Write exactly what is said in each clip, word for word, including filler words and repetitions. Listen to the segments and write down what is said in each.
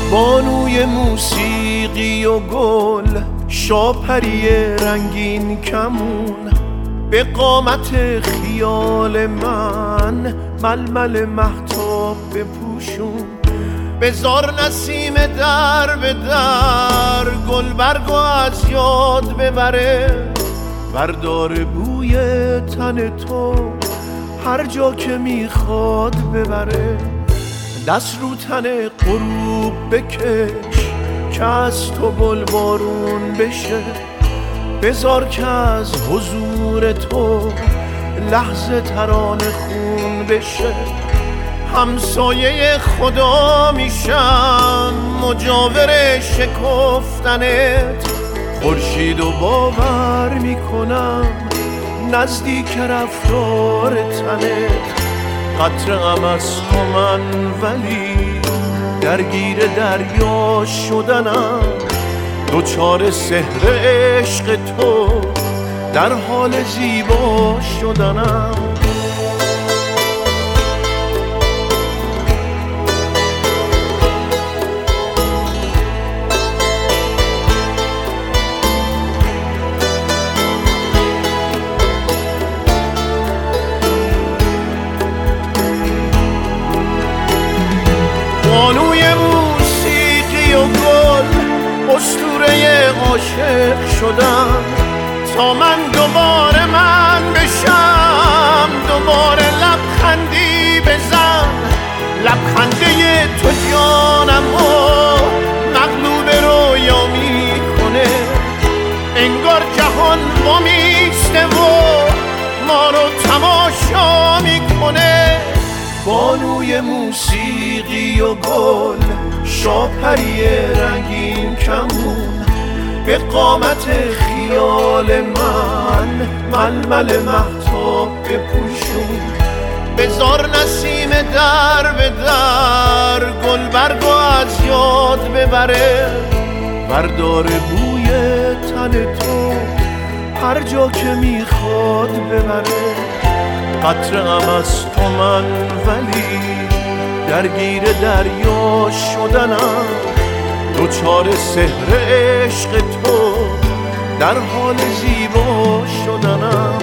بانوی موسیقی و گل، شاپری رنگین کمون، به قامت خیال من ململ مهتاب بپوشون. بذار نسیم در به در گل برگو از یاد ببره، بردار بوی تن تو هر جا که میخواد ببره. دست رو تن غروب بکش که از تو گل بارون بشه، بذار که از حضور تو لحظه ترانه خون بشه. همسایه خدا میشم مجاور شکفتنت، خورشید و باور میکنم نزدیک رفتار تنت. قطره‌ام از تو من ولی درگیر دریا شدنم، دوچار سحر عشق تو در حال زیبا شدنم. بانوی موسیقی و گل، اسطوره عاشق شدم تا من دوباره من بشم. دوباره لبخندی بزن، لبخنده تو جانمو مغلوب رویا میکنه. انگار جهان وامیسته و ما رو تماشا میکنه. بانوی موسیقی و گل، شاپری رنگین کمون، به قامت خیال من ململ مهتاب بپوشون. بذار نسیم در به در گل برگو از یاد ببره، بردار بوی تن تو هر جا که میخواد ببره. قطره‌ام از تو من ولی درگیر دریا شدنم، دوچار سحر عشق تو در حال زیبا شدنم.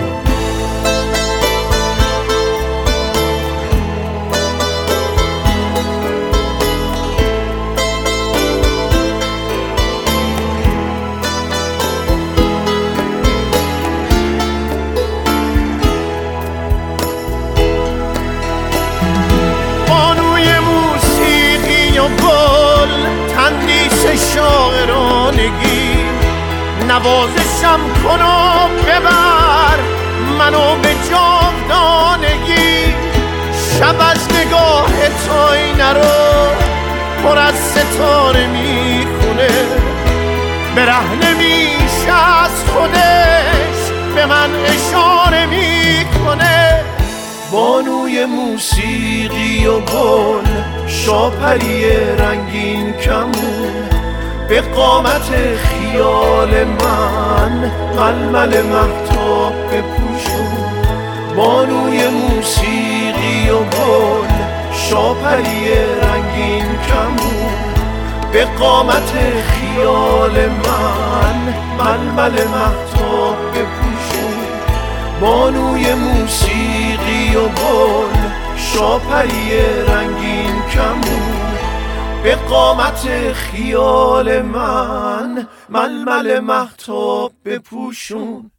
گل تندیس شاعرانگی، نوازشم کن و ببر منو به جاودانگی. شب از نگاه تو آینه رو پر از ستاره میخونه، برهنه میشه از خودش به من اشاره میکنه. بانوی موسیقی و گل، شاپری رنگین کمون، به قامت خیال من ململ مهتاب بپوشون. بانوی موسیقی و گل، شاپری رنگین کمون، به قامت خیال من ململ مهتاب بپوشون. بانوی موسیقی و گل، شاپری رنگین کمون، به قامت خیال من ململ مهتاب بپوشون.